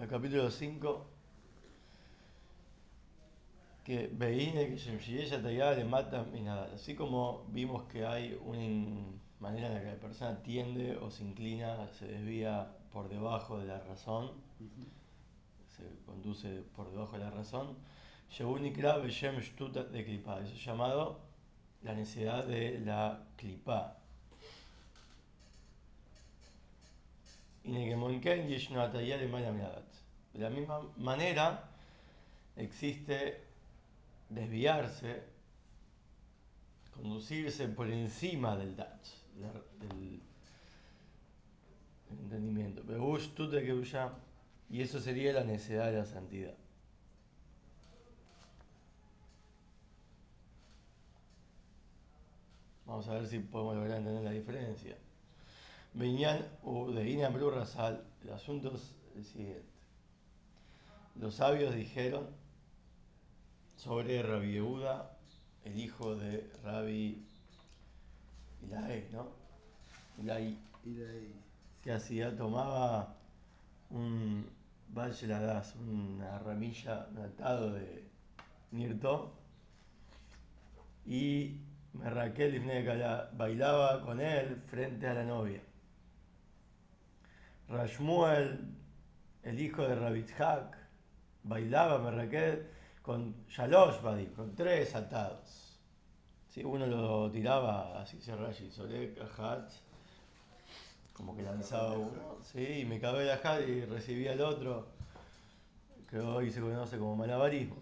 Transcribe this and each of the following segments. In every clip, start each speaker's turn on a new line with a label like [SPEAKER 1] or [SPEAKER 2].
[SPEAKER 1] el capítulo 5, que Beine que Shemshiyesha Tayá le mata nada. Así como vimos que hay una manera en la que la persona tiende o se inclina, se desvía por debajo de la razón, se conduce por debajo de la razón, Sheunikra Beshem Shtuta de Klipa, eso es llamado la necesidad de la Klipa. Y Negemonken Yeshno Atayá le mala miradat. De la misma manera, existe desviarse, conducirse por encima del Dach, del entendimiento. Y eso sería la necesidad de la santidad. Vamos a ver si podemos lograr entender la diferencia. Binyan de Inam Rasal, el asunto es el siguiente. Los sabios dijeron sobre Rabbi Yehuda, el hijo de Rabbi Ilaí, ¿no? Ilaí. Que hacía, tomaba un Bacheladas, una ramilla, un atado de mirto, y Raquel bailaba con él frente a la novia. Rashmuel, el hijo de Rabitzhak, bailaba Raquel con Shalosh Badi, con tres atados. ¿Sí? Uno lo tiraba, así se Rashi, Solek, Ajat, como que lanzaba uno, ¿sí? Y me cabé de Ajat y recibía el otro, que hoy se conoce como malabarismo.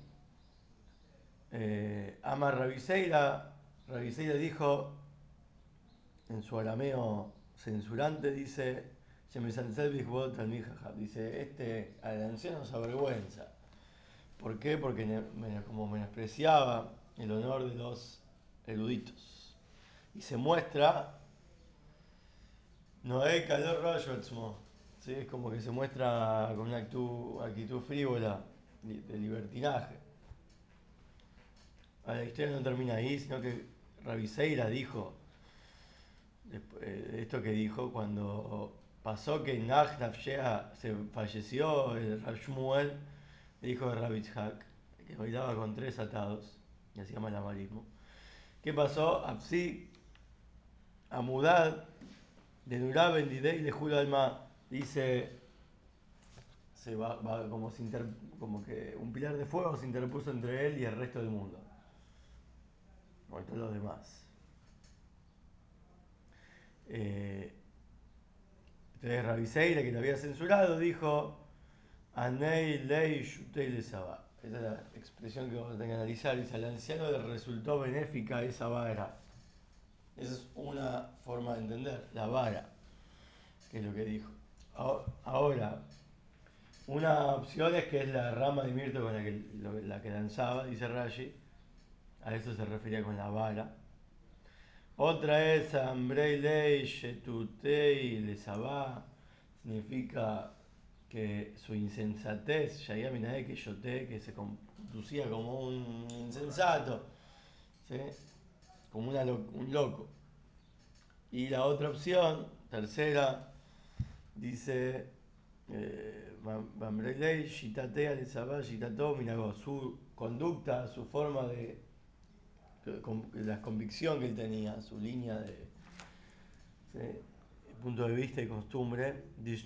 [SPEAKER 1] Amar Rabiseira dijo, en su arameo censurante, dice, dice, al anciano se avergüenza. ¿Por qué? Porque como menospreciaba el honor de los eruditos. Y se muestra, no hay calor rayo, ¿sí? Es como que se muestra con una actitud frívola, de libertinaje. La historia no termina ahí, sino que Rabiseira dijo, esto que dijo, cuando pasó que Nahnaf se falleció, el Rav Shmuel, el hijo de Rabitzhak, que bailaba con tres atados y hacía malabarismo. ¿Qué pasó? Apsi, Amudad, de Nurab en Didei de Jul Alma, dice, como, como que un pilar de fuego se interpuso entre él y el resto del mundo, con todos los demás. Entonces Rabiseira, que lo había censurado, dijo, Anei lei shutei le sabá. Esa es la expresión que vamos a tener que analizar. Dice, al anciano le resultó benéfica esa vara. Esa es una forma de entender, la vara, que es lo que dijo. Ahora, una opción es que es la rama de mirto con la que lanzaba, dice Rashi. A eso se refería con la vara. Otra es Ambrei lei shetutei le sabá. Significa que su insensatez, Yaya Minae que yoté, que se conducía como un insensato, ¿sí? Como un loco. Y la otra opción, tercera, dice Bambrelei, Shitatea le Sabá, Shitato, su conducta, su forma la convicción que él tenía, su línea de, ¿sí? Punto de vista y costumbre,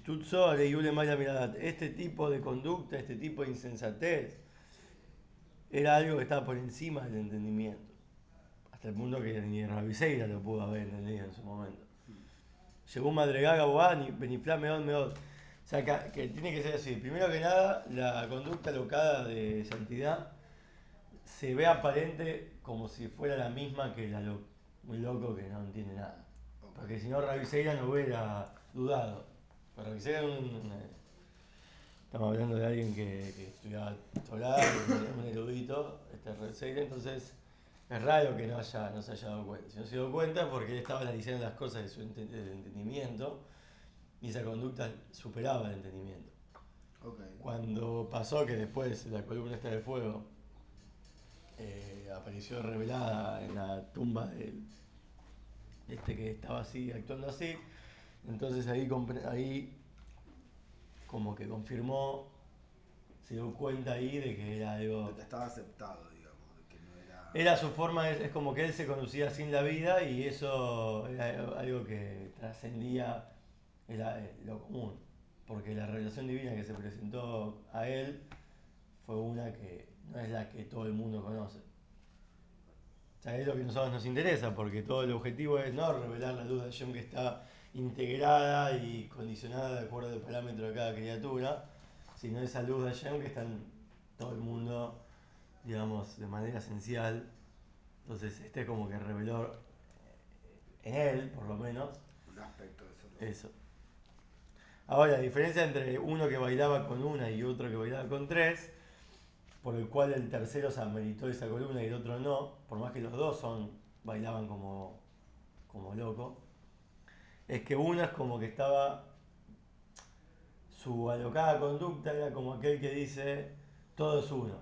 [SPEAKER 1] este tipo de conducta, este tipo de insensatez, era algo que estaba por encima del entendimiento, hasta el punto que ni Rabiseira lo pudo haber entendido en su momento. Llegó Madregaga Boani, Beniflame Meod. O sea, que tiene que ser así. Primero que nada, la conducta locada de santidad se ve aparente como si fuera la misma que un loco que no entiende nada. Porque si no, Rabiseira no hubiera dudado. Pero Rabiseira estamos hablando de alguien que estudiaba Torah, un erudito, Rabiseira, entonces es raro que no se haya dado cuenta. Si no se dio cuenta, porque él estaba analizando las cosas de su entendimiento y esa conducta superaba el entendimiento.
[SPEAKER 2] Okay.
[SPEAKER 1] Cuando pasó que después la columna esta de fuego apareció revelada en la tumba de que estaba así, actuando así, entonces ahí como que confirmó se dio cuenta ahí de que era
[SPEAKER 2] De
[SPEAKER 1] algo.
[SPEAKER 2] que estaba aceptado, digamos, de que no era...
[SPEAKER 1] Era su forma, es como que él se conducía sin la vida y eso era algo que trascendía lo común. Porque la revelación divina que se presentó a él fue una que no es la que todo el mundo conoce. O sea, es lo que a nosotros nos interesa, porque todo el objetivo es no revelar la luz de Hashem que está integrada y condicionada de acuerdo al parámetro de cada criatura, sino esa luz de Hashem que está en todo el mundo, digamos, de manera esencial. Entonces, este como que reveló en él, por lo menos,
[SPEAKER 2] Un aspecto de esa luz.
[SPEAKER 1] eso. Ahora, la diferencia entre uno que bailaba con una y otro que bailaba con tres, por el cual el tercero se ameritó esa columna y el otro no, por más que los dos bailaban como loco, es que uno es como que estaba, su alocada conducta era como aquel que dice, todo es uno,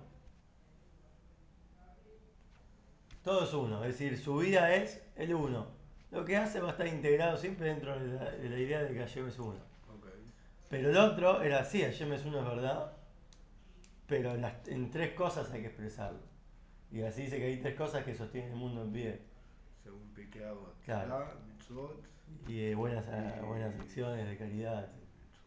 [SPEAKER 1] todo es uno, es decir, su vida es el uno. Lo que hace va a estar integrado siempre dentro de la idea de que Hashem es uno.
[SPEAKER 2] Ok.
[SPEAKER 1] Pero el otro era así, Hashem es uno, es verdad, pero en tres cosas hay que expresarlo. Y así dice que hay tres cosas que sostienen el mundo en pie.
[SPEAKER 2] Según Piqueado,
[SPEAKER 1] Claro.
[SPEAKER 2] Torah, Mitzvot
[SPEAKER 1] Y buenas
[SPEAKER 2] y...
[SPEAKER 1] acciones de caridad.
[SPEAKER 2] Mitzvot.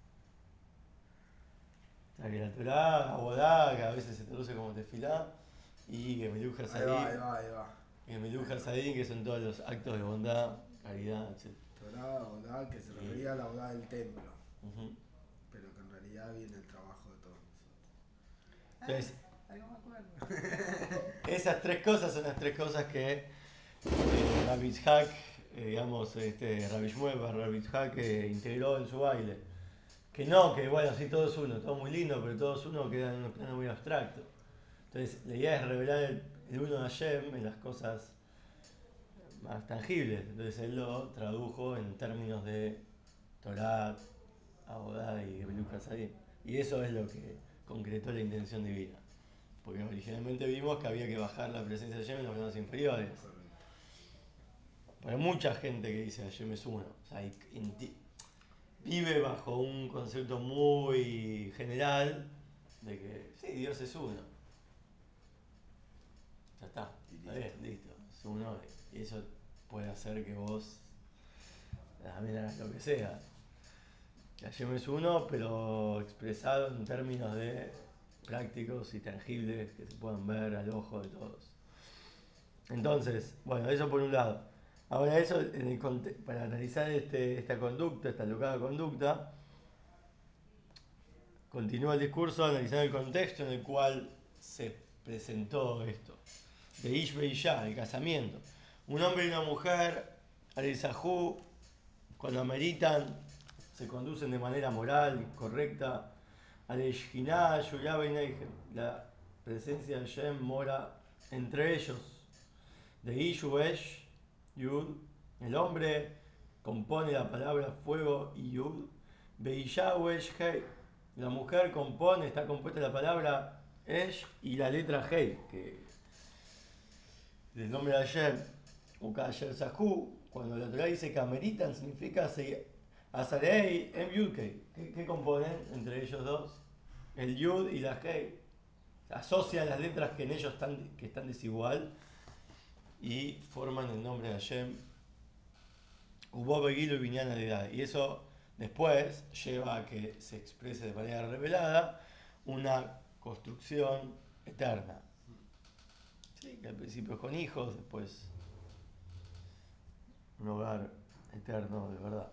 [SPEAKER 1] O sea que la Torah, Abodá, que a veces se traduce como tefilá, y que Meluja
[SPEAKER 2] Ahí va, ahí
[SPEAKER 1] Sadim,
[SPEAKER 2] va, ahí va.
[SPEAKER 1] que
[SPEAKER 2] Ahí
[SPEAKER 1] Meluja
[SPEAKER 2] va.
[SPEAKER 1] Sadim, que son todos los actos de bondad, caridad, etc.
[SPEAKER 2] Torah, Odá, que se
[SPEAKER 1] Y,
[SPEAKER 2] refería a la Odá del templo,
[SPEAKER 1] ujú.
[SPEAKER 2] pero que en realidad viene el trabajo de todos nosotros.
[SPEAKER 1] Entonces,
[SPEAKER 2] Ahí no me acuerdo.
[SPEAKER 1] esas tres cosas son las tres cosas que Rabbi Itzhak, digamos, Rabbi Shmuel, Rabbi Itzhak integró en su baile. Que no, que bueno, sí, todo es uno, todo muy lindo, pero todo es uno queda en un plano muy abstracto. Entonces, la idea es revelar el uno de Hashem en las cosas más tangibles. Entonces, él lo tradujo en términos de Torah, Abodá y Beluch Hasadim. Y eso es lo que concretó la intención divina. Porque originalmente vimos que había que bajar la presencia de Hashem en los planos inferiores.
[SPEAKER 2] Correcto.
[SPEAKER 1] Pero hay mucha gente que dice Hashem es uno. O sea, vive bajo un concepto muy general de que sí, Dios es uno. Ya está,
[SPEAKER 2] Y
[SPEAKER 1] está bien,
[SPEAKER 2] listo.
[SPEAKER 1] listo. Es uno y eso puede hacer que vos también hagas lo que sea. Que Hashem es uno, pero expresado en términos de prácticos y tangibles que se puedan ver al ojo de todos. Entonces, bueno, eso por un lado. Ahora eso, para analizar esta conducta, esta locada conducta, continúa el discurso analizando el contexto en el cual se presentó esto. De Ish Beishá, el casamiento. Un hombre y una mujer, al Sahú, cuando ameritan, se conducen de manera moral, correcta. Al Eshkiná, Yuyá Beineihem, la presencia de Shem mora entre ellos. De Ishu Esh, Yud, el hombre compone la palabra fuego y Yud. Beishá Esh Hei, la mujer compone, está compuesta la palabra Esh y la letra Hei, que del nombre de Hashem, Ukayer Sahu, cuando la Torah dice que ameritan, significa Azarei Em Yudkei. ¿Qué componen entre ellos dos? El Yud y la Hei. Asocian las letras que en ellos que están desigual y forman el nombre de Hashem. Hubo Beguilo y Viñana de edad. Y eso después lleva a que se exprese de manera revelada una construcción eterna. Sí, que al principio es con hijos, después un hogar eterno de verdad.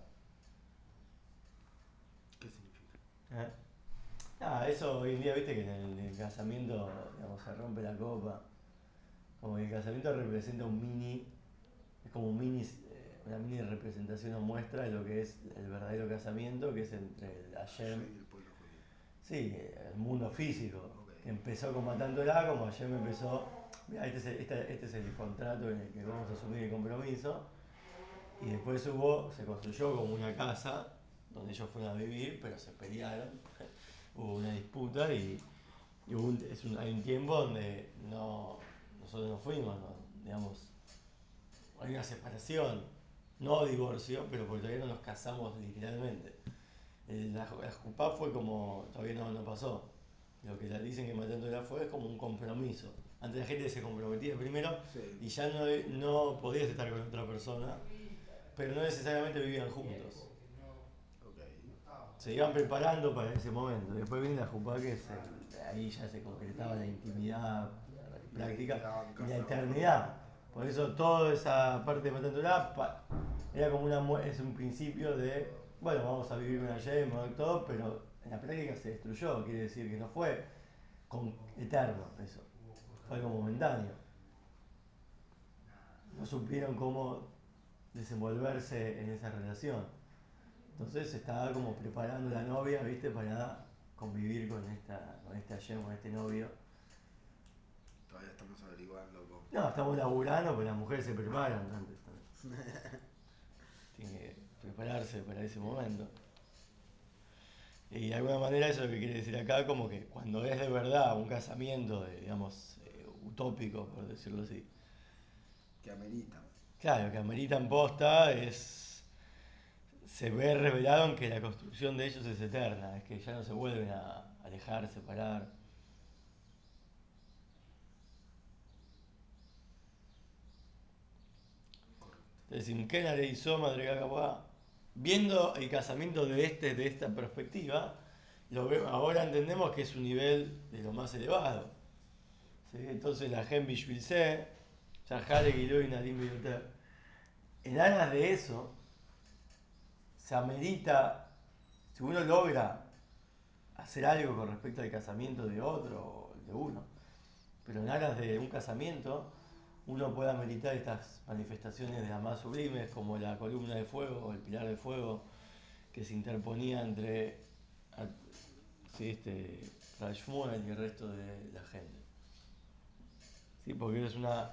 [SPEAKER 2] ¿Qué significa?
[SPEAKER 1] ¿Eh? Eso hoy en día, viste que en el casamiento, digamos, se rompe la copa. Como que el casamiento representa es como una mini representación o muestra de lo que es el verdadero casamiento, que es entre el Hashem,
[SPEAKER 2] Hashem y el pueblo judío.
[SPEAKER 1] sí, el mundo físico,
[SPEAKER 2] Ok.
[SPEAKER 1] que empezó como matándola, como Hashem empezó, mira, este es el contrato en el que vamos a asumir el compromiso, y después se construyó como una casa donde ellos fueron a vivir, pero se pelearon, hubo una disputa y hay un tiempo donde nosotros no fuimos, digamos, hay una separación, no divorcio, pero porque todavía no nos casamos literalmente. La jupá fue como, todavía no pasó. lo que la dicen que matándola fue es como un compromiso. Antes la gente se comprometía primero
[SPEAKER 2] Sí,
[SPEAKER 1] y ya no podías estar con otra persona, pero no necesariamente vivían juntos.
[SPEAKER 2] ok.
[SPEAKER 1] Se iban preparando para ese momento. Después viene la jupá, que ahí ya se concretaba la intimidad
[SPEAKER 2] Y ahí
[SPEAKER 1] práctica
[SPEAKER 2] quedaban
[SPEAKER 1] y la
[SPEAKER 2] casados para
[SPEAKER 1] eternidad.
[SPEAKER 2] siempre.
[SPEAKER 1] Por eso toda esa parte de Matantulá era como es un principio de, bueno, vamos a vivir con Hashem, todo, pero en la práctica se destruyó. Quiere decir que no fue eterno eso, fue algo momentáneo. No supieron cómo desenvolverse en esa relación. Entonces se estaba como preparando la novia, ¿viste? Para convivir con este Hashem, con este novio.
[SPEAKER 2] Todavía estamos averiguando cómo.
[SPEAKER 1] No, estamos laburando, pero las mujeres se preparan antes también. Tienen que prepararse para ese momento. Y de alguna manera eso es lo que quiere decir acá, como que cuando es de verdad un casamiento, digamos, utópico, por decirlo así.
[SPEAKER 2] Que amerita.
[SPEAKER 1] Claro, que ameritan posta se ve revelado en que la construcción de ellos es eterna, es que ya no se vuelven a alejar, separar.
[SPEAKER 2] Correcto.
[SPEAKER 1] Entonces, Imkena le hizo Madre Gagabá, viendo el casamiento de esta perspectiva, ahora entendemos que es un nivel de lo más elevado. ¿Sí? Entonces, la Gen Bishvilse, Shahare Gilo y Nadim Biyoter. En aras de eso, se amerita, si uno logra hacer algo con respecto al casamiento de otro o de uno, pero en aras de un casamiento, uno puede meditar estas manifestaciones de las más sublimes, como la columna de fuego o el pilar de fuego que se interponía entre sí, Rashmuel y el resto de la gente. ¿Sí? Porque es una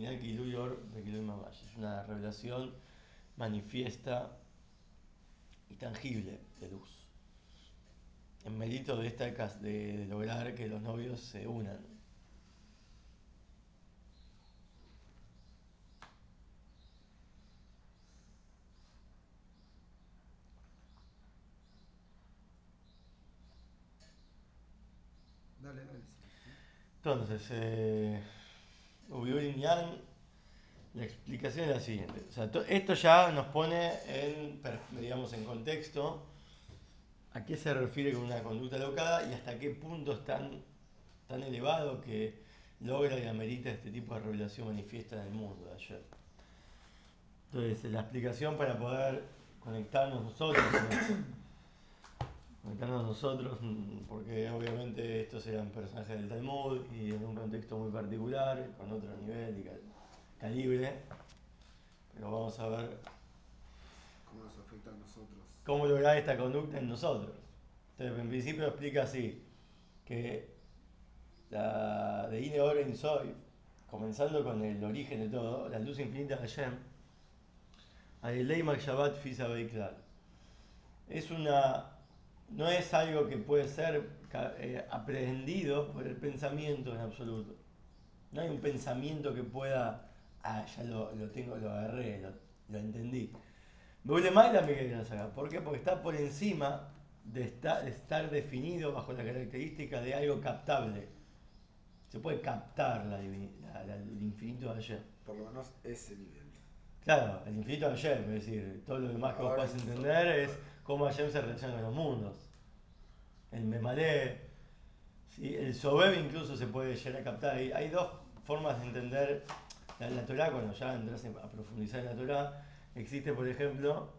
[SPEAKER 1] es una revelación manifiesta y tangible de luz. En mérito de de lograr que los novios se unan.
[SPEAKER 2] Dale, dale, sí. Sí.
[SPEAKER 1] Entonces, Ubiul Yan, la explicación es la siguiente. O sea, esto ya nos pone digamos, en contexto a qué se refiere con una conducta alocada y hasta qué punto es tan elevado que logra y amerita este tipo de revelación manifiesta en el mundo de ayer. Entonces, la explicación para poder conectarnos nosotros, porque obviamente estos eran personajes del Talmud y en un contexto muy particular, con otro nivel y calibre, pero vamos a ver
[SPEAKER 2] ¿Cómo nos afecta a nosotros?
[SPEAKER 1] cómo lograr esta conducta en nosotros. Entonces, en principio explica así, que la de Ine Oren Soy, comenzando con el origen de todo, la luz infinita de Hashem, Ailei Shabbat Fisa Beiklal. No es algo que puede ser aprehendido por el pensamiento en absoluto. No hay un pensamiento que pueda, ya lo tengo, lo agarré, lo entendí. Me duele más la Miguel Saga. ¿Por qué? Porque está por encima de estar definido bajo la característica de algo captable. Se puede captar el infinito de ayer.
[SPEAKER 2] Por lo menos ese nivel.
[SPEAKER 1] Claro, el infinito de ayer, es decir, todo lo demás que vos
[SPEAKER 2] Ahora
[SPEAKER 1] podés
[SPEAKER 2] en
[SPEAKER 1] entender es
[SPEAKER 2] claro.
[SPEAKER 1] cómo ayer se relaciona con los mundos. El Memalé, ¿sí? El Sobeb incluso se puede llegar a captar. Hay dos formas de entender la Torah cuando ya entras a profundizar en la Torah. Existe, por ejemplo,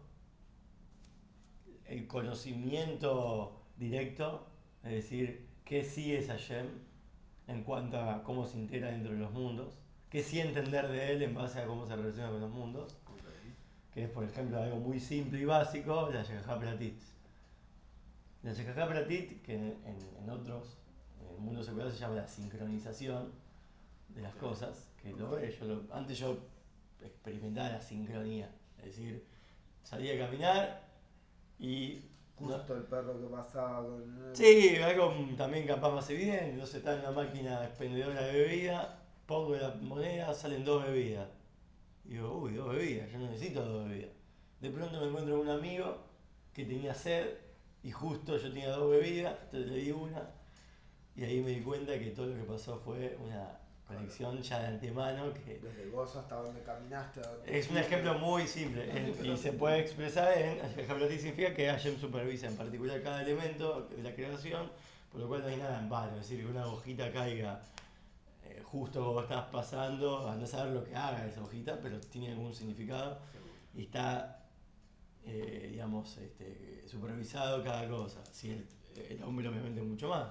[SPEAKER 1] el conocimiento directo, es decir, qué sí es Hashem en cuanto a cómo se integra dentro de los mundos, qué sí entender de él en base a cómo se relaciona con los mundos,
[SPEAKER 2] Ok.
[SPEAKER 1] que es, por ejemplo, algo muy simple y básico, la Shekha Pratit. La Shekha Pratit, que en otros, en el mundo secular se llama la sincronización de las
[SPEAKER 2] Ok.
[SPEAKER 1] cosas, que
[SPEAKER 2] Ok.
[SPEAKER 1] antes yo experimentaba la sincronía, es decir, salía a caminar y no,
[SPEAKER 2] Justo el perro que pasaba con él.
[SPEAKER 1] sí, algo también capaz más evidente, entonces está en la máquina expendedora de bebida, pongo la moneda, salen dos bebidas. Y digo, uy, dos bebidas, yo no necesito dos bebidas. De pronto me encuentro con un amigo que tenía sed y justo yo tenía dos bebidas, entonces le di una y ahí me di cuenta que todo lo que pasó fue una
[SPEAKER 2] Claro.
[SPEAKER 1] conexión ya de antemano que
[SPEAKER 2] Desde vos hasta donde caminaste, a donde
[SPEAKER 1] es un
[SPEAKER 2] fuiste.
[SPEAKER 1] ejemplo muy simple y se puede expresar en ejemplo significa que Hashem supervisa en particular cada elemento de la creación, por lo cual no hay nada en vano, es decir, que una hojita caiga justo como estás pasando, a no saber lo que haga esa hojita, pero tiene algún significado
[SPEAKER 2] Seguro.
[SPEAKER 1] y está, digamos, supervisado cada cosa. Si el hombre obviamente mucho más.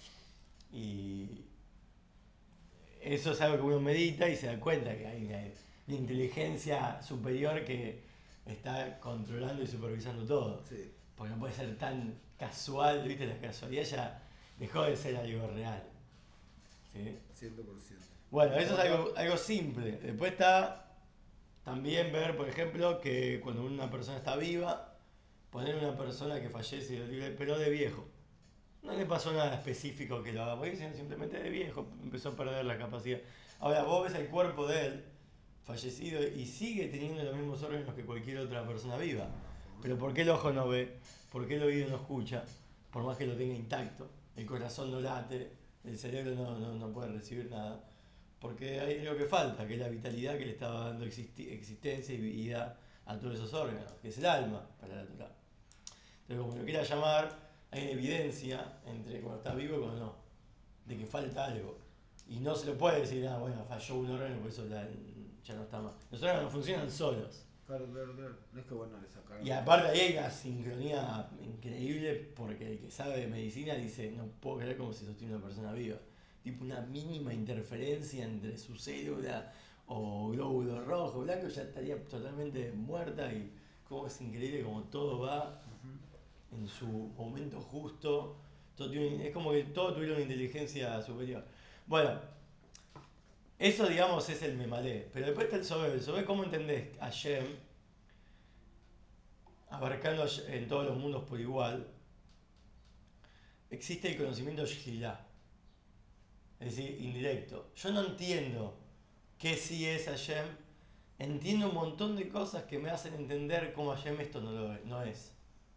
[SPEAKER 1] Y eso es algo que uno medita y se da cuenta que hay una inteligencia superior que está controlando y supervisando todo.
[SPEAKER 2] Sí,
[SPEAKER 1] Porque no puede ser tan casual, ¿viste? La casualidad ya dejó de ser algo real. ¿Sí?
[SPEAKER 2] 100%.
[SPEAKER 1] Bueno,
[SPEAKER 2] Y lo
[SPEAKER 1] eso es
[SPEAKER 2] otro,
[SPEAKER 1] algo simple. Después está también ver, por ejemplo, que cuando una persona está viva, poner una persona que fallece, pero de viejo. No le pasó nada específico que lo haga morir, sino simplemente de viejo, empezó a perder la capacidad. Ahora, vos ves el cuerpo de él, fallecido, y sigue teniendo los mismos órganos que cualquier otra persona viva. Pero ¿por qué el ojo no ve? ¿Por qué el oído no escucha? Por más que lo tenga intacto. El corazón no late, el cerebro no puede recibir nada. Porque hay algo que falta, que es la vitalidad que le estaba dando existencia y vida a todos esos órganos, que es el alma para la Torah. Entonces, como lo quiera llamar, hay una evidencia entre cuando está vivo y cuando no, de que falta algo. Y no se lo puede decir, ah, bueno, falló un órgano, por eso ya no está más. Los órganos no funcionan solos.
[SPEAKER 2] claro, claro, claro. No es que bueno, le sacaron
[SPEAKER 1] Y
[SPEAKER 2] un
[SPEAKER 1] aparte
[SPEAKER 2] pedazo.
[SPEAKER 1] ahí hay una sincronía increíble porque el que sabe de medicina dice, no puedo creer como si sostiene una persona viva. Tipo una mínima interferencia entre su célula o glóbulo rojo, blanco, ya estaría totalmente muerta y como es increíble como todo va en su momento justo. Es como que todo tuviera una inteligencia superior. Bueno, eso digamos es el memalé. Pero después está el sobe. El sobe, ¿cómo entendés a Shem abarcando en todos los mundos por igual? Existe el conocimiento Shilá, es decir, indirecto. Yo no entiendo qué sí es Hashem, entiendo un montón de cosas que me hacen entender cómo Hashem esto no es.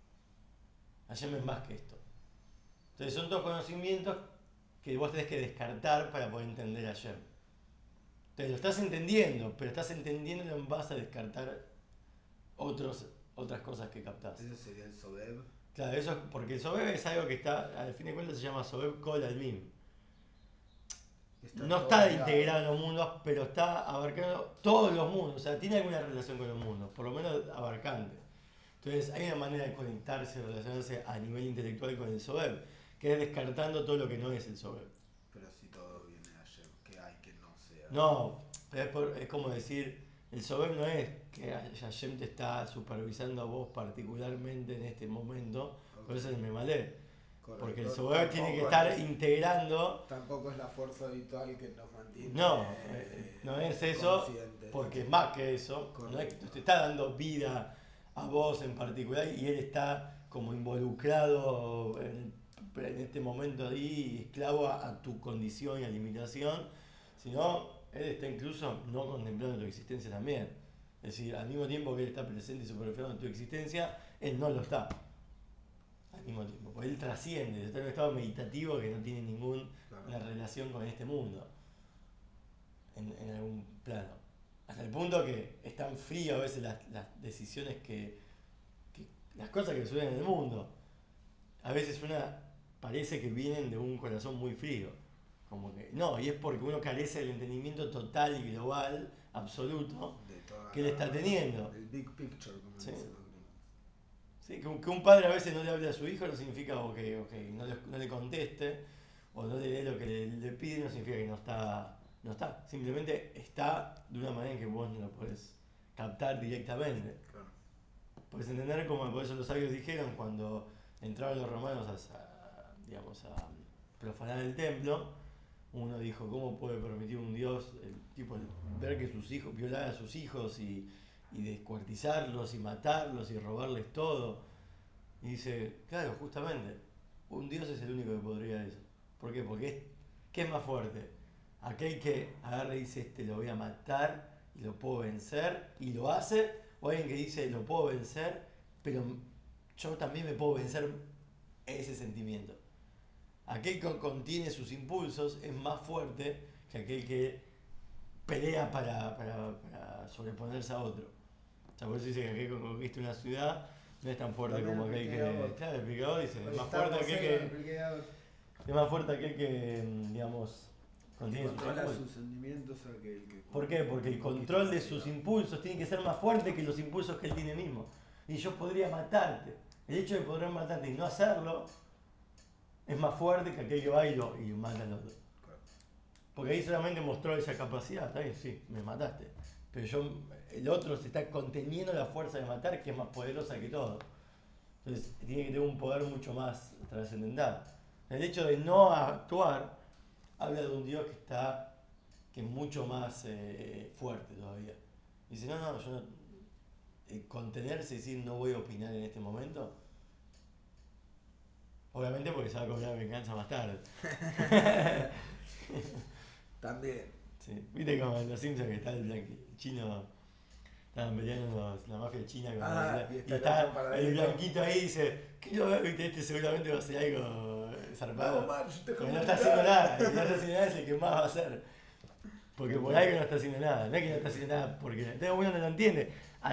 [SPEAKER 1] Hashem es más que esto. Entonces son todos conocimientos que vos tenés que descartar para poder entender a Hashem. Entonces lo estás entendiendo, pero estás entendiéndolo en base a descartar otras cosas que captás.
[SPEAKER 2] Ese sería el Sobeb.
[SPEAKER 1] Claro, eso es porque el Sobeb es algo que está, al fin de cuentas se llama Sobeb Kol Almim.
[SPEAKER 2] Está en
[SPEAKER 1] No
[SPEAKER 2] todos
[SPEAKER 1] está integrado
[SPEAKER 2] lados.
[SPEAKER 1] en los mundos, pero está abarcando todos los mundos. O sea, tiene alguna relación con los mundos, por lo menos abarcante. Entonces, hay una manera de conectarse, relacionarse a nivel intelectual con el Sobeb, que es descartando todo lo que no es el Sobeb.
[SPEAKER 2] Pero si todo viene de ayer, ¿qué hay que no sea?
[SPEAKER 1] No, pero es como decir, el Sobeb no es que Hashem te está supervisando a vos particularmente en este momento, por
[SPEAKER 2] Ok,
[SPEAKER 1] eso es el Memalé. Porque el
[SPEAKER 2] correcto.
[SPEAKER 1] Sobeb tiene que estar integrando.
[SPEAKER 2] Tampoco es la fuerza habitual que nos mantiene
[SPEAKER 1] No, no es eso,
[SPEAKER 2] conscientes.
[SPEAKER 1] porque es más que eso, no
[SPEAKER 2] Correcto.
[SPEAKER 1] te está dando vida a vos en particular y él está como involucrado en este momento ahí, esclavo a tu condición y a limitación, sino él está incluso no contemplando tu existencia también. Es decir, al mismo tiempo que él está presente y supervisando tu existencia, él no lo está al mismo tiempo, porque él trasciende, está en un estado meditativo que no tiene ninguna
[SPEAKER 2] Claro.
[SPEAKER 1] relación con este mundo en algún plano. Hasta el punto que es tan frío a veces las decisiones las cosas que suceden en el mundo. A veces parece que vienen de un corazón muy frío. Como que, no, y es porque uno carece del entendimiento total y global, absoluto,
[SPEAKER 2] De toda
[SPEAKER 1] que él está teniendo.
[SPEAKER 2] el big picture, como
[SPEAKER 1] ¿Sí?
[SPEAKER 2] dicen los gringos.
[SPEAKER 1] Sí, que un padre a veces no le hable a su hijo no significa que no le conteste o no le dé lo que le pide, no significa que no está. Simplemente está de una manera en que vos no lo podés captar directamente.
[SPEAKER 2] Claro.
[SPEAKER 1] Puedes entender como por eso los sabios dijeron cuando entraron los romanos digamos, a profanar el templo, uno dijo, ¿cómo puede permitir un Dios el tipo ver que sus hijos, violar a sus hijos y descuartizarlos y matarlos y robarles todo? Y dice, claro, justamente, un Dios es el único que podría eso. ¿Por qué? Porque ¿qué es más fuerte? Aquel que agarra y dice, lo voy a matar y lo puedo vencer y lo hace, o alguien que dice, lo puedo vencer, pero yo también me puedo vencer ese sentimiento. Aquel que contiene sus impulsos es más fuerte que aquel que pelea para sobreponerse a otro. O sea, por eso dice que aquel que conquista una ciudad no es tan fuerte
[SPEAKER 2] También
[SPEAKER 1] como
[SPEAKER 2] el
[SPEAKER 1] aquel
[SPEAKER 2] picador.
[SPEAKER 1] que. Claro, el picador dice, es
[SPEAKER 2] Hoy
[SPEAKER 1] más fuerte
[SPEAKER 2] estábamos
[SPEAKER 1] aquel
[SPEAKER 2] ahí con el
[SPEAKER 1] que.
[SPEAKER 2] picador.
[SPEAKER 1] Es más fuerte aquel que, digamos,
[SPEAKER 2] Que
[SPEAKER 1] contiene sus
[SPEAKER 2] controla
[SPEAKER 1] impulsos.
[SPEAKER 2] sus sentimientos a que el que
[SPEAKER 1] ¿Por qué? Porque el
[SPEAKER 2] conquista
[SPEAKER 1] control
[SPEAKER 2] una
[SPEAKER 1] de sus
[SPEAKER 2] ciudad.
[SPEAKER 1] impulsos tiene que ser más fuerte que los impulsos que él tiene mismo. Y yo podría matarte. El hecho de poder matarte y no hacerlo es más fuerte que aquel que va y mata al otro.
[SPEAKER 2] Claro.
[SPEAKER 1] Porque ahí solamente mostró esa capacidad, está bien, sí, me mataste. Pero el otro se está conteniendo la fuerza de matar que es más poderosa que todo. Entonces tiene que tener un poder mucho más trascendental. El hecho de no actuar habla de un Dios que es mucho más fuerte todavía. Dice, no, yo no, contenerse y decir no voy a opinar en este momento, obviamente porque se va a cobrar venganza más tarde.
[SPEAKER 2] También.
[SPEAKER 1] Sí. Viste como en Los Simpsons que está el chino, estaban peleando la mafia china con
[SPEAKER 2] Ah, y
[SPEAKER 1] y
[SPEAKER 2] está el otro
[SPEAKER 1] está el
[SPEAKER 2] paradito.
[SPEAKER 1] blanquito ahí y dice, quiero ver, viste, este seguramente va a hacer algo
[SPEAKER 2] No,
[SPEAKER 1] zarpado.
[SPEAKER 2] Max,
[SPEAKER 1] Porque
[SPEAKER 2] déjame
[SPEAKER 1] no está haciendo nada,
[SPEAKER 2] opinar.
[SPEAKER 1] el que no está haciendo nada es el que más va a hacer. Porque
[SPEAKER 2] Tal
[SPEAKER 1] por
[SPEAKER 2] cual.
[SPEAKER 1] algo no está haciendo nada, no es que no está haciendo nada, porque entonces uno no lo entiende.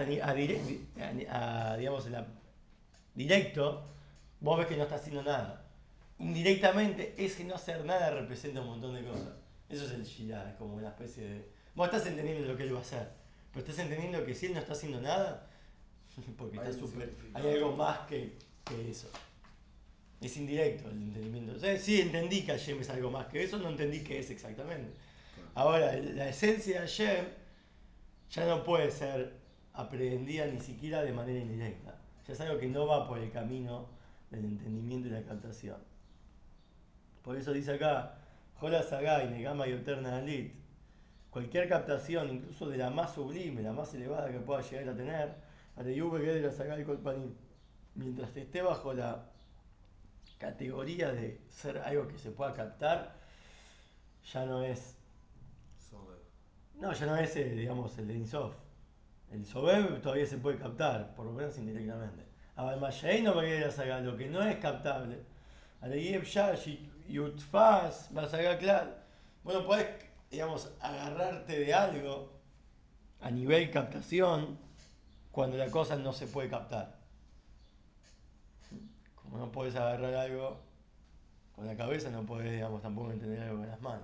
[SPEAKER 1] Digamos, directo, vos ves que no está haciendo nada. Indirectamente, ese no hacer nada representa un montón de cosas. Eso es el Shirah, es como una especie de. Vos estás entendiendo lo que él va a hacer, pero estás entendiendo que si él no está haciendo nada, porque
[SPEAKER 2] Hay
[SPEAKER 1] está
[SPEAKER 2] un
[SPEAKER 1] súper. Hay
[SPEAKER 2] significado
[SPEAKER 1] algo
[SPEAKER 2] detrás.
[SPEAKER 1] más que eso. Es indirecto el entendimiento. O sea, sí entendí que Hashem es algo más que eso, no entendí qué es exactamente.
[SPEAKER 2] Claro.
[SPEAKER 1] Ahora, la esencia de Hashem ya no puede ser aprehendida ni siquiera de manera indirecta. Ya es algo que no va por el camino del entendimiento y la captación. Por eso dice acá, Jola Sagai, Negama y Eterna Alit, cualquier captación, incluso de la más sublime, la más elevada que pueda llegar a tener, Areyube de la Sagai Kolpanim, mientras esté bajo la categoría de ser algo que se pueda captar, ya no es,
[SPEAKER 2] Sobre.
[SPEAKER 1] no, ya no es, digamos, el de Insof. El Sobeb todavía se puede captar, por lo menos indirectamente. Ahora, el Mayay no me a sacar lo que no es captable. Aleyev Yash y Utfaz, vas a claro. Bueno, podés, digamos, agarrarte de algo a nivel captación cuando la cosa no se puede captar. Como no podés agarrar algo con la cabeza, no podés, digamos, tampoco entender algo con las manos.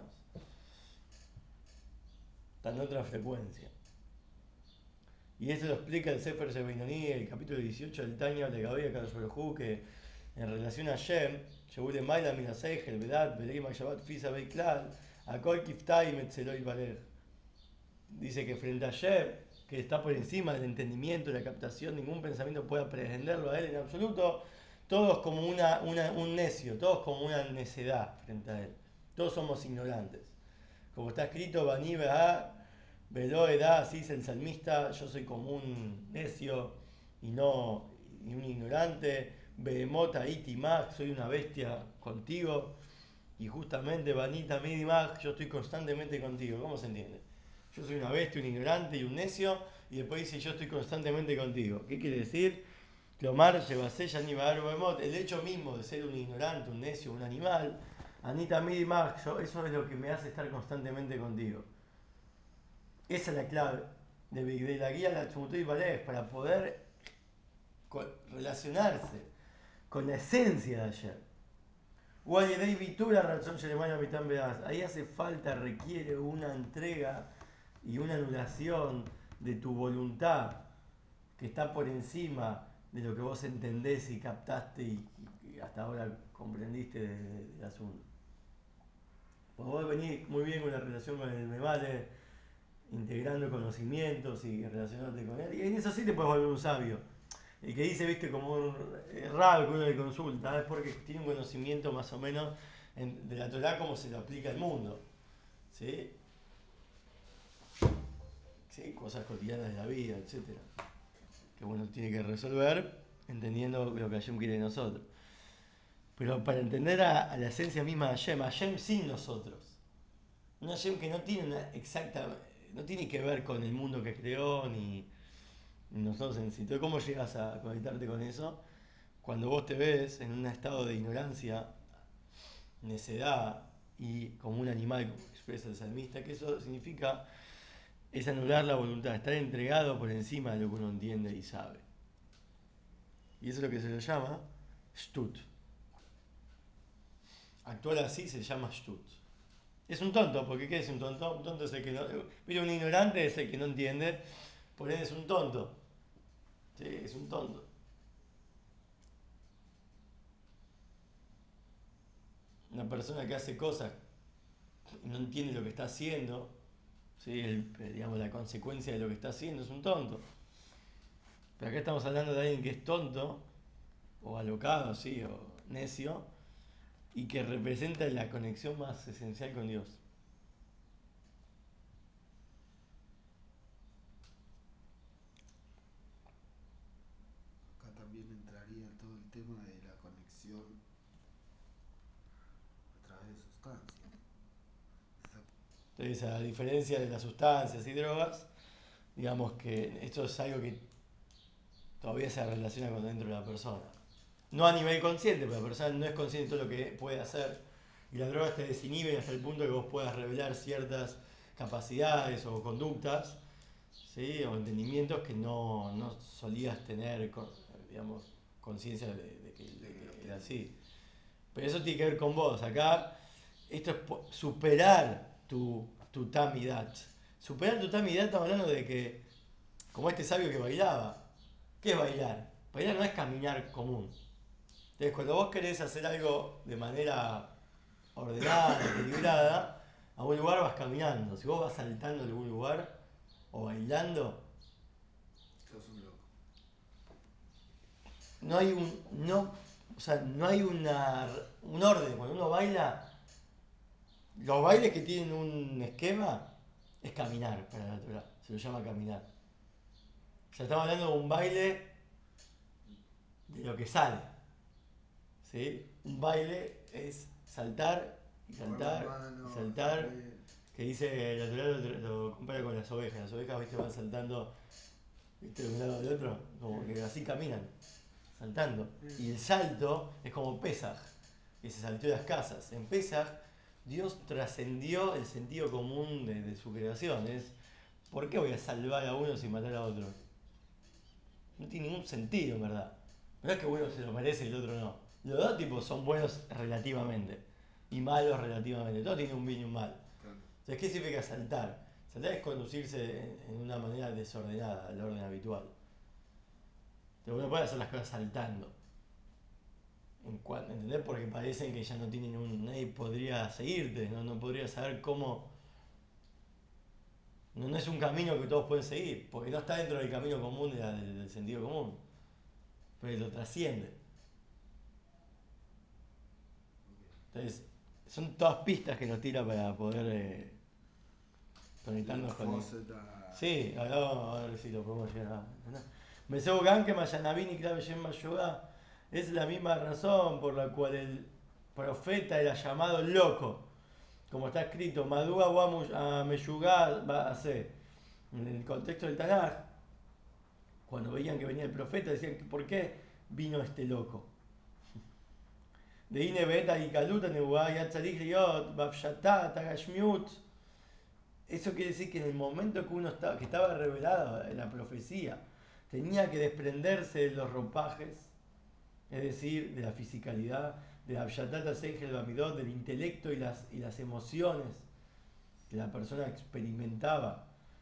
[SPEAKER 1] Está en otra frecuencia. Y eso lo explica el Sefer Shebinoní, el capítulo 18 del Tanya de Gabriel Kadosh que en relación a Shem, Shebule Maila Minaseij, el Vedat, Belei Makshabat Fisa Beiklal, Akol Kiftai Metzeloi Balej. Dice que frente a Shem, que está por encima del entendimiento, de la captación, ningún pensamiento puede aprehenderlo a él en absoluto, todos como un necio, todos como una necedad frente a él. Todos somos ignorantes. Como está escrito, Bani Be'a Veló edad, así dice el salmista, yo soy como un necio y no y un ignorante, Behemota Itimach, soy una bestia contigo, y justamente Banita Midimach, yo estoy constantemente contigo. ¿Cómo se entiende? Yo soy una bestia, un ignorante y un necio, y después dice yo estoy constantemente contigo. ¿Qué quiere decir? Clomar, Shebasé, Yanibar, Behemot, el hecho mismo de ser un ignorante, un necio, un animal, Anita Midimach, eso es lo que me hace estar constantemente contigo. Esa es la clave de la guía de la Chumutoy Balej para poder relacionarse con la esencia de ayer. Guayedei Vitura, razón Jeremiah Vitán Beaz. Ahí hace falta, requiere una entrega y una anulación de tu voluntad que está por encima de lo que vos entendés y captaste y hasta ahora comprendiste del asunto. Pues vos venís muy bien con la relación con el Memale, integrando conocimientos y relacionándote con él. Y en eso sí te puedes volver un sabio. El que dice, viste, como un raro que uno le consulta, es porque tiene un conocimiento más o menos de la Torah como se lo aplica al mundo. ¿Sí? ¿Sí? Cosas cotidianas de la vida, etcétera. Que bueno, tiene que resolver entendiendo lo que Hashem quiere de nosotros. Pero para entender a la esencia misma de Hashem sin nosotros. Un Hashem que no tiene una exacta, no tiene que ver con el mundo que creó ni nosotros en sí. Entonces, ¿cómo llegas a conectarte con eso? Cuando vos te ves en un estado de ignorancia necedad y como un animal, como expresa el salmista, que eso significa es anular la voluntad, estar entregado por encima de lo que uno entiende y sabe. Y eso es lo que se lo llama shtut. Actuar así se llama shtut. Es un tonto, porque ¿qué es un tonto? Un tonto es el que no. Pero un ignorante es el que no entiende, por él es un tonto. Sí, es un tonto. Una persona que hace cosas y no entiende lo que está haciendo, ¿sí? Digamos, la consecuencia de lo que está haciendo es un tonto. Pero acá estamos hablando de alguien que es tonto, o alocado, sí, o necio, y que representa la conexión más esencial con Dios.
[SPEAKER 2] Acá también entraría todo el tema de la conexión a través de sustancias. Esa-
[SPEAKER 1] Entonces, a diferencia de las sustancias y drogas, digamos que esto es algo que todavía se relaciona con dentro de la persona. No a nivel consciente, pero la persona no es consciente de todo lo que puede hacer. Y las drogas te desinhiben hasta el punto que vos puedas revelar ciertas capacidades o conductas, ¿sí? O entendimientos que no solías tener, digamos, conciencia
[SPEAKER 2] de que lo
[SPEAKER 1] que era
[SPEAKER 2] tenés.
[SPEAKER 1] así. Pero eso tiene que ver con vos. Acá, esto es superar tu tamidat. Superar tu tamidat, estamos hablando de que, como este sabio que bailaba, ¿qué es bailar? Bailar no es caminar común. Entonces, cuando vos querés hacer algo de manera ordenada, equilibrada, a un lugar vas caminando. Si vos vas saltando en algún lugar o bailando,
[SPEAKER 2] Sos un loco.
[SPEAKER 1] no hay o sea, no hay un orden. Cuando uno baila, los bailes que tienen un esquema es caminar para la Torah. Se lo llama caminar. O sea, estamos hablando de un baile de lo que sale. ¿Sí? Un baile es saltar y
[SPEAKER 2] Mover las
[SPEAKER 1] saltar y
[SPEAKER 2] manos,
[SPEAKER 1] saltar.
[SPEAKER 2] sonreír.
[SPEAKER 1] Que dice, la Torah lo compara con las ovejas. Las ovejas, viste, van saltando, viste, de un lado al otro, como que así caminan, saltando. Y el salto es como Pesaj, que se saltó de las casas. En Pesaj, Dios trascendió el sentido común de su creación. Es, ¿por qué voy a salvar a uno sin matar a otro? No tiene ningún sentido, en verdad. No es que uno se lo merece y el otro no. Los dos tipos son buenos relativamente y malos relativamente. Todos tienen un bien y un mal.
[SPEAKER 2] Claro.
[SPEAKER 1] Entonces, ¿qué significa saltar? Saltar es conducirse en una manera desordenada al orden habitual. Entonces, uno puede hacer las cosas saltando. ¿Entendés? Porque parecen que ya no tienen nadie podría seguirte, no podría saber cómo. No es un camino que todos pueden seguir, porque no está dentro del camino común del sentido común, pero lo trasciende.
[SPEAKER 2] Ok.
[SPEAKER 1] Entonces, son todas pistas que nos tira para poder
[SPEAKER 2] La
[SPEAKER 1] conectarnos con él.
[SPEAKER 2] Fawcett.
[SPEAKER 1] Sí, ahora vamos a ver si lo podemos llegar a entender. Meseu Ganke Mayanabini Clave Shem Mayugá es la misma razón por la cual el profeta era llamado loco. Como está escrito, Madúa a Meyugá va a ser. En el contexto del Tanaj, cuando veían que venía el profeta, decían, ¿por qué vino este loco? De Ine Beta y Kaluta Nebuá, Yatzarich Riot, Babshatá, Tagashmiut. Eso quiere decir que en el momento que estaba revelada la profecía, tenía que desprenderse de los ropajes, es decir, de la fisicalidad, de la Abshatata Seigel Bamidot, del intelecto y las emociones que la persona experimentaba,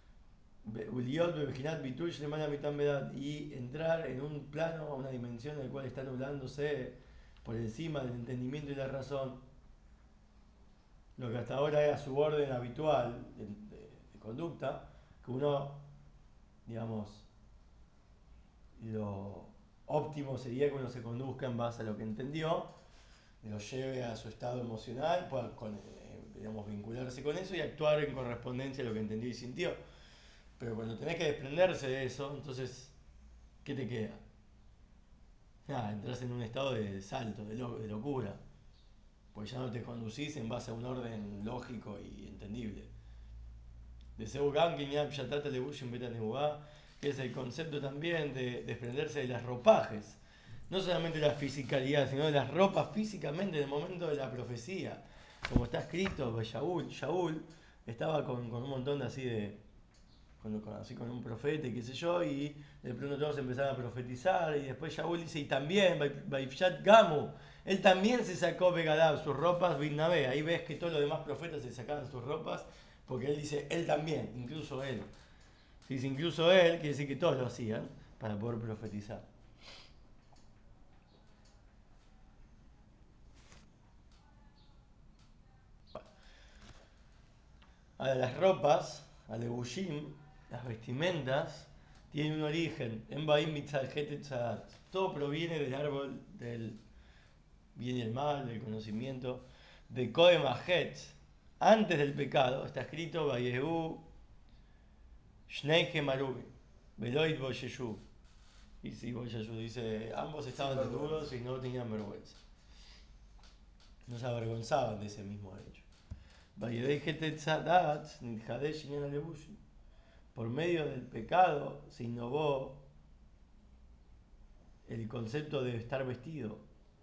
[SPEAKER 1] y entrar en un plano, una dimensión en la cual está anulándose por encima del entendimiento y la razón, lo que hasta ahora era su orden habitual de conducta, que uno, digamos, lo óptimo sería que uno se conduzca en base a lo que entendió, lo lleve a su estado emocional, pueda digamos, vincularse con eso y actuar en correspondencia a lo que entendió y sintió. Pero cuando tenés que desprenderse de eso, entonces, ¿qué te queda? Nada, entras en un estado de salto, de locura, porque ya no te conducís en base a un orden lógico y entendible. De Seugan, Kinyab, Yatata, Lebushim, Beta Nebugá, que es el concepto también de desprenderse de las ropajes, no solamente la fisicalidad, sino de las ropas físicamente en el momento de la profecía. Como está escrito, Shaul estaba con un montón de así de, así con un profeta y qué sé yo, y de pronto todos empezaron a profetizar, y después Shaul dice, y también, Baifshat Gamu, él también se sacó Begadab, sus ropas, Binnabe, ahí ves que todos los demás profetas se sacaban sus ropas, porque él dice, él también, incluso él. Si dice incluso él, quiere decir que todos lo hacían para poder profetizar. Ahora las ropas, alebushim, las vestimentas, tienen un origen, en Baim Mitzal Tzad. Todo proviene del árbol del bien y el mal, del conocimiento, de Kodem Ahetz, antes del pecado, está escrito Vayehu Shnei Marubi, Veloit Boyeshu. Y si Boyeshu dice, ambos
[SPEAKER 2] Sin
[SPEAKER 1] estaban
[SPEAKER 2] vergüenza.
[SPEAKER 1] desnudos y no tenían vergüenza. No se avergonzaban de ese mismo hecho. Vayedei Hetetzadat, Nidhadesh Inyan Alebushim. Por medio del pecado se innovó el concepto de estar vestido.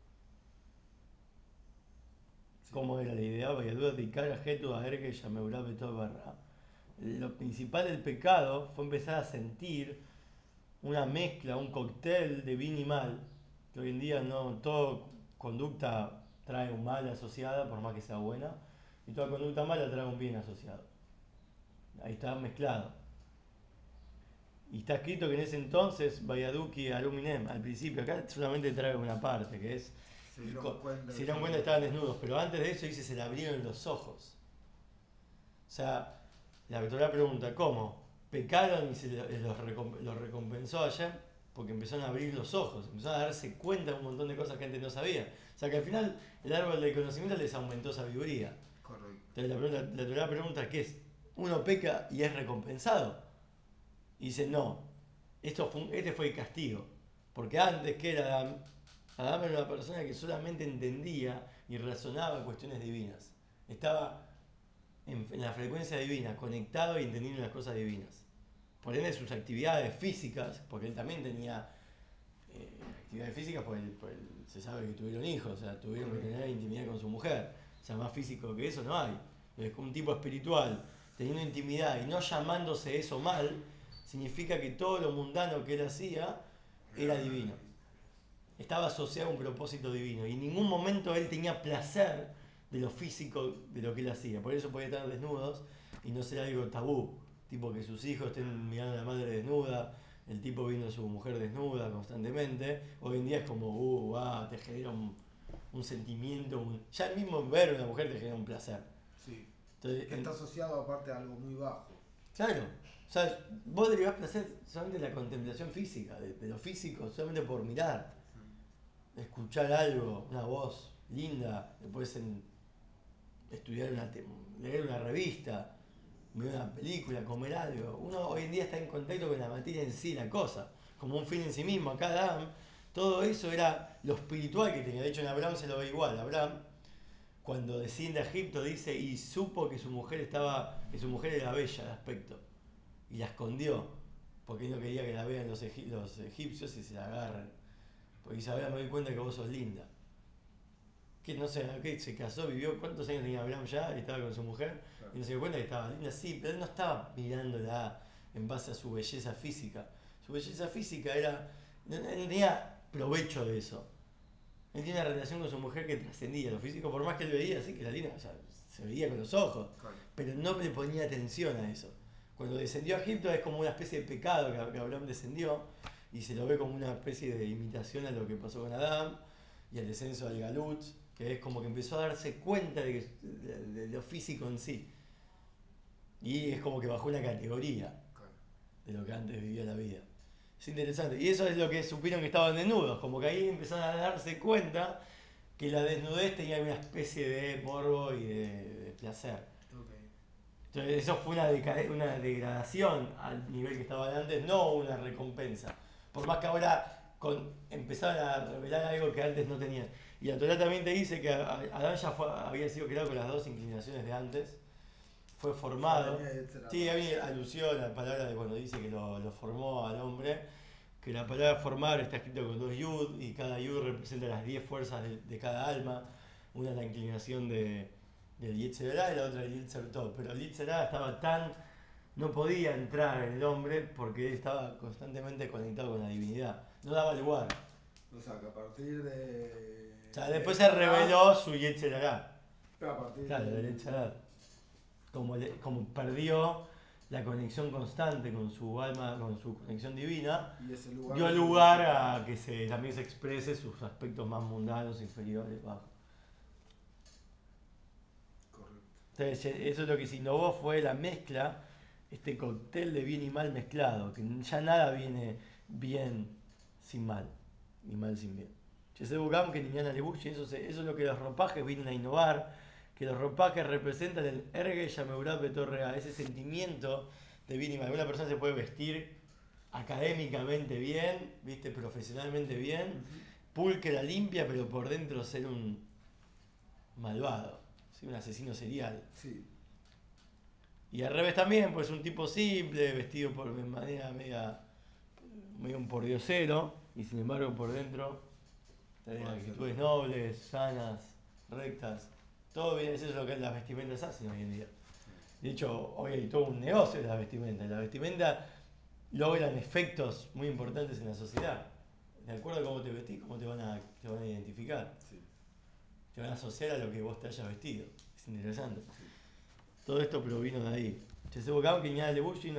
[SPEAKER 2] Sí,
[SPEAKER 1] ¿Cómo era la idea? Vayadúa de Ikara Jetu a Erge Yameurá Beto Barra. Lo principal del pecado fue empezar a sentir una mezcla, un cóctel de bien y mal, que hoy en día no, toda conducta trae un mal asociada, por más que sea buena, y toda conducta mala trae un bien asociado. Ahí está mezclado. Y está escrito que en ese entonces, Vayaduki Aluminem, al principio, acá solamente trae una parte, que es,
[SPEAKER 2] se dieron cuenta
[SPEAKER 1] se
[SPEAKER 2] que
[SPEAKER 1] dieron
[SPEAKER 2] estaban
[SPEAKER 1] cuenta que estaban
[SPEAKER 2] desnudos.
[SPEAKER 1] desnudos, pero antes de eso dice, se le abrieron los ojos. O sea, la Torah pregunta, ¿cómo? Pecaron y se los recompensó ayer porque empezaron a abrir los ojos, empezaron a darse cuenta de un montón de cosas que antes no sabía. O sea que al final el árbol del conocimiento les aumentó sabiduría.
[SPEAKER 2] Correcto.
[SPEAKER 1] Entonces la Torah pregunta, ¿qué es? Uno peca y es recompensado. Y dice, no, este fue el castigo. Porque antes que era Adán, Adán era una persona que solamente entendía y razonaba cuestiones divinas. Estaba en la frecuencia divina, conectado y entendiendo las cosas divinas. Por ende, sus actividades físicas, porque él también tenía actividades físicas, pues se sabe que tuvieron hijos, o sea, tuvieron que
[SPEAKER 2] Correcto.
[SPEAKER 1] tener intimidad con su mujer. O sea, más físico que eso no hay. Es un tipo espiritual, teniendo intimidad y no llamándose eso mal, significa que todo lo mundano que él hacía era divino. Estaba asociado a un propósito divino y en ningún momento él tenía placer de lo físico de lo que él hacía. Por eso podía estar desnudos y no ser algo tabú, tipo que sus hijos estén mirando a la madre desnuda, el tipo viendo a su mujer desnuda constantemente. Hoy en día es como, te genera un sentimiento, ya el mismo ver a una mujer te genera un placer.
[SPEAKER 2] Sí.
[SPEAKER 1] Entonces,
[SPEAKER 2] Que está asociado aparte a algo muy bajo.
[SPEAKER 1] claro, o sea, vos derivás placer solamente de la contemplación física, de lo físico, solamente por mirar, escuchar algo, una voz linda, después estudiar leer una revista, ver una película, comer algo. Uno hoy en día está en contacto con la materia en sí, la cosa, como un fin en sí mismo. Acá Adán, todo eso era lo espiritual que tenía. De hecho, en Abraham se lo ve igual. Abraham, cuando desciende a Egipto, dice y supo que que su mujer era bella de aspecto y la escondió porque él no quería que la vean los egipcios y se la agarren. Porque dice, ahora me doy cuenta que vos sos linda. Que no sé, que se casó, vivió, ¿cuántos años tenía Abraham ya? Y estaba con su mujer
[SPEAKER 2] Claro.
[SPEAKER 1] y no se dio cuenta que estaba linda, sí, pero él no estaba mirándola en base a su belleza física. Su belleza física era, él no tenía provecho de eso. Él tiene una relación con su mujer que trascendía lo físico, por más que él veía así que la linda, o sea, se veía con los ojos,
[SPEAKER 2] Claro.
[SPEAKER 1] pero no le ponía atención a eso. Cuando descendió a Egipto es como una especie de pecado que Abraham descendió y se lo ve como una especie de imitación a lo que pasó con Adán y el descenso al Galut, que es como que empezó a darse cuenta de lo físico en sí. Y es como que bajó una categoría
[SPEAKER 2] Claro.
[SPEAKER 1] de lo que antes vivía la vida. Es interesante. Y eso es lo que supieron que estaban desnudos, como que ahí empezaron a darse cuenta que la desnudez tenía una especie de morbo y de placer.
[SPEAKER 2] Ok.
[SPEAKER 1] Entonces eso fue una degradación al nivel que estaba antes, no una recompensa. Por más que ahora empezaron a revelar algo que antes no tenían. Y la Torah también te dice que Adán ya había sido creado con las dos inclinaciones de antes, fue
[SPEAKER 2] Ya
[SPEAKER 1] formado.
[SPEAKER 2] tenía etcétera
[SPEAKER 1] Sí,
[SPEAKER 2] más.
[SPEAKER 1] había alusión a la palabra de cuando dice que lo formó al hombre, que la palabra formar está escrito con dos yud y cada yud representa las 10 fuerzas de cada alma. Una es la inclinación del Yetzer Hará y la otra el Yetzer Tov. Pero el Yetzer Hará estaba tan... no podía entrar en el hombre porque él estaba constantemente conectado con la divinidad. No daba lugar.
[SPEAKER 2] O sea, que a partir
[SPEAKER 1] O sea, después
[SPEAKER 2] de
[SPEAKER 1] se
[SPEAKER 2] Adán,
[SPEAKER 1] reveló su Yetzer Hará.
[SPEAKER 2] pero a partir
[SPEAKER 1] Claro, del Yetzer Hará. Como perdió la conexión constante con su alma, con su conexión divina,
[SPEAKER 2] y ese lugar
[SPEAKER 1] dio
[SPEAKER 2] lo tuvo
[SPEAKER 1] lugar
[SPEAKER 2] que
[SPEAKER 1] a que también se exprese sus aspectos más mundanos, inferiores, bajos.
[SPEAKER 2] correcto.
[SPEAKER 1] Entonces, eso es lo que se innovó fue la mezcla, este cóctel de bien y mal mezclado, que ya nada viene bien sin mal, ni mal sin bien. Se buscamos que Niñana Lebushi, eso es lo que los ropajes vienen a innovar, que los ropajes representan el ergue Yameurab Betorrea, ese sentimiento de bien y mal. Una persona se puede vestir académicamente bien, viste, profesionalmente bien, pulcra limpia, pero por dentro ser un malvado, ¿sí? Un asesino serial.
[SPEAKER 2] Sí,
[SPEAKER 1] Y al revés también, pues un tipo simple, vestido por de manera medio un pordiosero, y sin embargo por dentro tener
[SPEAKER 2] puede ser
[SPEAKER 1] actitudes nobles, sanas, rectas. Todo bien, eso es lo que las vestimentas hacen hoy en día. De hecho, hoy hay todo un negocio de las vestimentas. Las vestimentas logran efectos muy importantes en la sociedad. De acuerdo a cómo te vestís, cómo te van a identificar.
[SPEAKER 2] sí,
[SPEAKER 1] Te van a asociar a lo que vos te hayas vestido. Es interesante.
[SPEAKER 2] sí.
[SPEAKER 1] Todo esto provino de ahí. Se buscaba que Ñal de Bushin,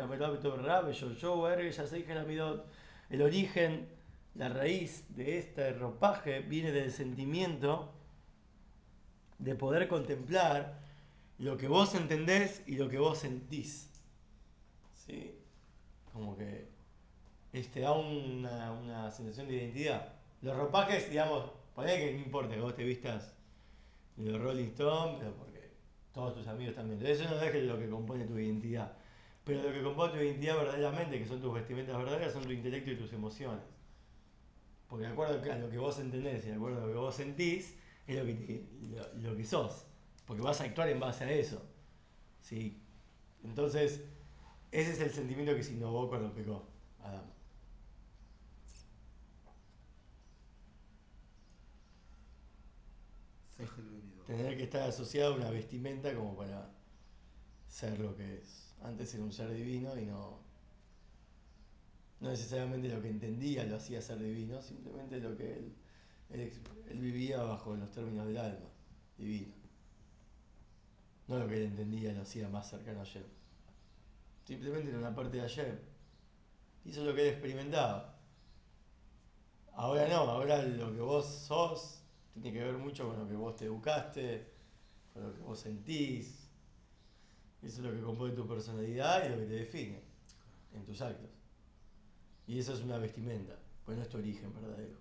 [SPEAKER 1] el origen, la raíz de este ropaje viene del sentimiento de poder contemplar lo que vos entendés y lo que vos sentís. ¿Sí? Como que te da una sensación de identidad. Los ropajes, digamos, poné que no importa que vos te vistas de los Rolling Stones, pero porque todos tus amigos también. Eso no es lo que compone tu identidad. Pero lo que compone tu identidad verdaderamente, que son tus vestimentas verdaderas, son tu intelecto y tus emociones. Porque de acuerdo a lo que vos entendés y de acuerdo a lo que vos sentís, es lo que sos. Porque vas a actuar en base a eso. ¿Sí? Entonces, ese es el sentimiento que se innovó cuando pecó Adán.
[SPEAKER 2] Sajel venido.
[SPEAKER 1] Tener que estar asociado a una vestimenta como para ser lo que es. Antes era un ser divino y no necesariamente lo que entendía lo hacía ser divino, simplemente lo que él vivía bajo los términos del alma, divino. No lo que él entendía lo hacía más cercano a Hashem. Simplemente era una parte de Hashem. Y eso es lo que él experimentaba. Ahora no, ahora lo que vos sos tiene que ver mucho con lo que vos te educaste, con lo que vos sentís. Eso es lo que compone tu personalidad y lo que te define en tus actos. Y eso es una vestimenta, pues no es tu origen verdadero.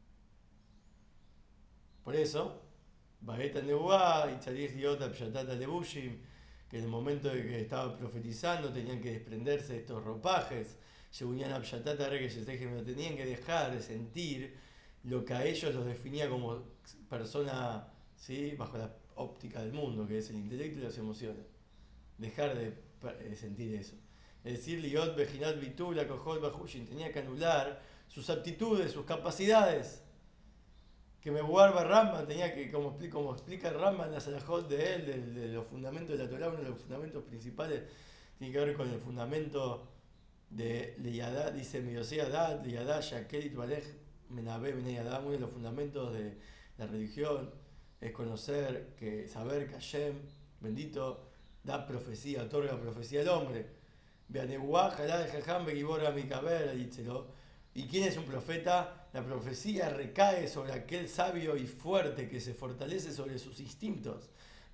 [SPEAKER 1] Por eso, Baeta Nebuá y Charis Diota Pshatata Lebushim, que en el momento de que estaba profetizando tenían que desprenderse de estos ropajes, Shebuñan Pshatata que tenían que dejar de sentir lo que a ellos los definía como persona, ¿sí? Bajo la óptica del mundo, que es el intelecto y las emociones. Dejar de sentir eso. Es decir, Liot Bejinat Bitula Kohol Bajushin tenía que anular sus aptitudes, sus capacidades que me guarda Rambam, tenía que, como explica Rambam en la Salahot de él, de los fundamentos de la Torah, uno de los fundamentos principales tiene que ver con el fundamento de Liyadá, dice Miosea Dad, Liyadá, Shakelit Balej, Menabé, Beneyadá, uno de los fundamentos de la religión es saber que Hashem, bendito, da profecía, otorga profecía al hombre. Beanebuá, Jalá de Jajam, Begibora, Mikaber, díselo. ¿Y quién es un profeta? La profecía recae sobre aquel sabio y fuerte que se fortalece sobre sus instintos.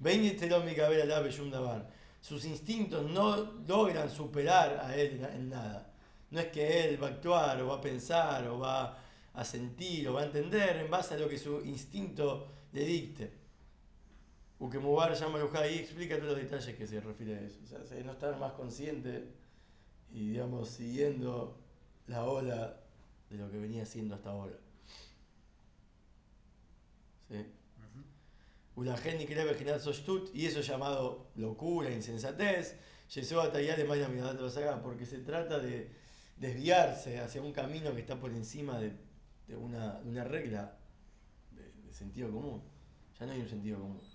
[SPEAKER 1] Sus instintos no logran superar a él en nada. No es que él va a actuar o va a pensar o va a sentir o va a entender en base a lo que su instinto le dicte. Ukemubar llama ahí explica todos los detalles que se refiere a eso. O sea, no estar más consciente y digamos siguiendo la ola de lo que venía siendo hasta ahora. ¿Sí? Ulajen y cree Bejinat Sostut, y eso llamado locura, insensatez, Yesua Tayale Maya Minadat Basaga, porque se trata de desviarse hacia un camino que está por encima de una regla de sentido común. Ya no hay un sentido común.